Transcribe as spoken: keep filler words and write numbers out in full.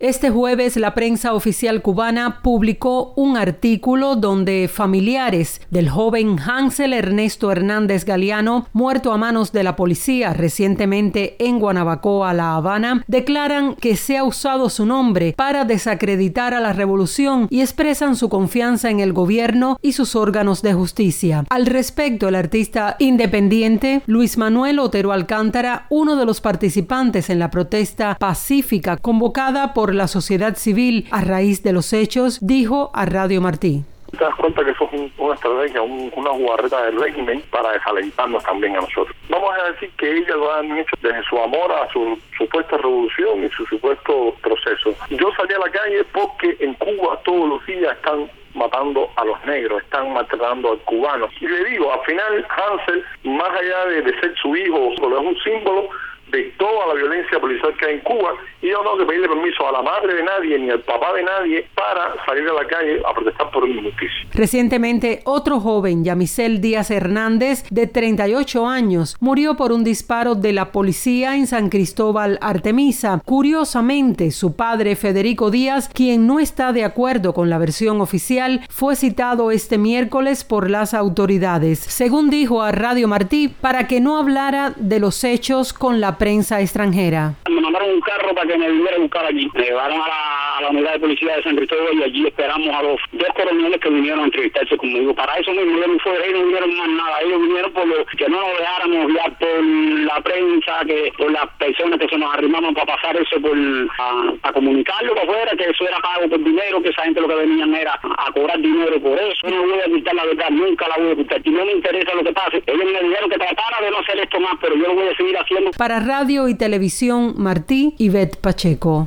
Este jueves, la prensa oficial cubana publicó un artículo donde familiares del joven Hansel Ernesto Hernández Galeano, muerto a manos de la policía recientemente en Guanabacoa, La Habana, declaran que se ha usado su nombre para desacreditar a la revolución y expresan su confianza en el gobierno y sus órganos de justicia. Al respecto, el artista independiente Luis Manuel Otero Alcántara, uno de los participantes en la protesta pacífica convocada por la sociedad civil a raíz de los hechos, dijo a Radio Martí. Te das cuenta que eso es un, una estrategia, un, una jugarreta del régimen para desalentarnos también a nosotros. Vamos a decir que ellas lo han hecho desde su amor a su supuesta revolución y su supuesto proceso. Yo salí a la calle porque en Cuba todos los días están matando a los negros, están maltratando al cubano. Y le digo, al final Hansel, más allá de, de ser su hijo, solo es un símbolo de toda la violencia policial que hay en Cuba, y yo no tengo que pedirle permiso a la madre de nadie ni al papá de nadie para salir a la calle a protestar por una injusticia. Recientemente, otro joven, Yamisel Díaz Hernández, de treinta y ocho años, murió por un disparo de la policía en San Cristóbal, Artemisa. Curiosamente, su padre, Federico Díaz, quien no está de acuerdo con la versión oficial, fue citado este miércoles por las autoridades, según dijo a Radio Martí, para que no hablara de los hechos con la prensa extranjera. Me mandaron un carro para que me viniera a buscar allí. Me llevaron a la, a la unidad de policía de San Cristóbal y allí esperamos a los dos coroneles que vinieron a entrevistarse conmigo. Para eso mismo, ellos no fueron, ellos no vinieron más nada. Ellos vinieron por lo que no nos dejáramos guiar por la prensa, que por las personas que se nos arrimaban para pasar eso por a, a comunicarlo para afuera, que eso era pago por dinero, que esa gente lo que venían era a cobrar dinero por eso. Yo no voy a ocultar la verdad, nunca la voy a ocultar. Y no me interesa lo que pase. Ellos me dijeron que tratara de no hacer esto más, pero yo lo voy a seguir haciendo. Para Radio y Televisión Martí, Ivette Pacheco.